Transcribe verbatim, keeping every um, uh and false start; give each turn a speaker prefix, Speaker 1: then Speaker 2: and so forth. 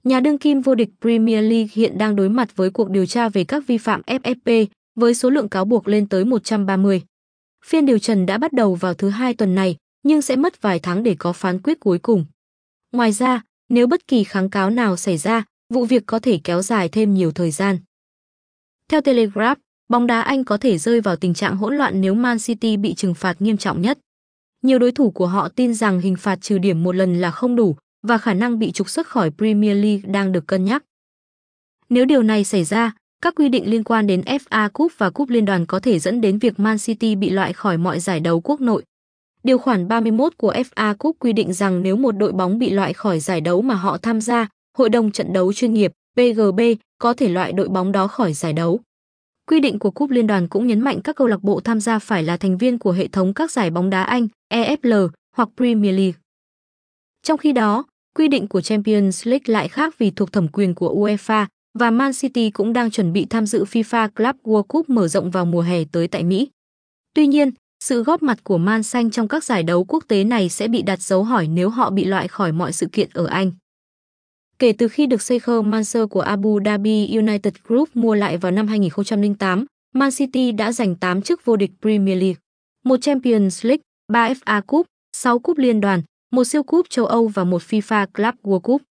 Speaker 1: Nhà đương kim vô địch Premier League hiện đang đối mặt với cuộc điều tra về các vi phạm ép ép pê với số lượng cáo buộc lên tới một trăm ba mươi. Phiên điều trần đã bắt đầu vào thứ Hai tuần này, nhưng sẽ mất vài tháng để có phán quyết cuối cùng. Ngoài ra, nếu bất kỳ kháng cáo nào xảy ra, vụ việc có thể kéo dài thêm nhiều thời gian. Theo Telegraph, bóng đá Anh có thể rơi vào tình trạng hỗn loạn nếu Man City bị trừng phạt nghiêm trọng nhất. Nhiều đối thủ của họ tin rằng hình phạt trừ điểm một lần là không đủ và khả năng bị trục xuất khỏi Premier League đang được cân nhắc. Nếu điều này xảy ra, các quy định liên quan đến ép a Cup và Cúp Liên đoàn có thể dẫn đến việc Man City bị loại khỏi mọi giải đấu quốc nội. Điều khoản ba mươi mốt của ép a Cup quy định rằng nếu một đội bóng bị loại khỏi giải đấu mà họ tham gia, Hội đồng trận đấu chuyên nghiệp pê giê bê có thể loại đội bóng đó khỏi giải đấu. Quy định của Cúp Liên đoàn cũng nhấn mạnh các câu lạc bộ tham gia phải là thành viên của hệ thống các giải bóng đá Anh, e ép lờ hoặc Premier League. Trong khi đó, quy định của Champions League lại khác vì thuộc thẩm quyền của UEFA và Man City cũng đang chuẩn bị tham dự FIFA Club World Cup mở rộng vào mùa hè tới tại Mỹ. Tuy nhiên, sự góp mặt của Man Xanh trong các giải đấu quốc tế này sẽ bị đặt dấu hỏi nếu họ bị loại khỏi mọi sự kiện ở Anh. Kể từ khi được Sheikh Mansour của Abu Dhabi United Group mua lại vào năm hai nghìn không trăm lẻ tám, Man City đã giành tám chức vô địch Premier League, một Champions League, ba ép a Cup, sáu cúp liên đoàn, một siêu cúp châu Âu và một FIFA Club World Cup.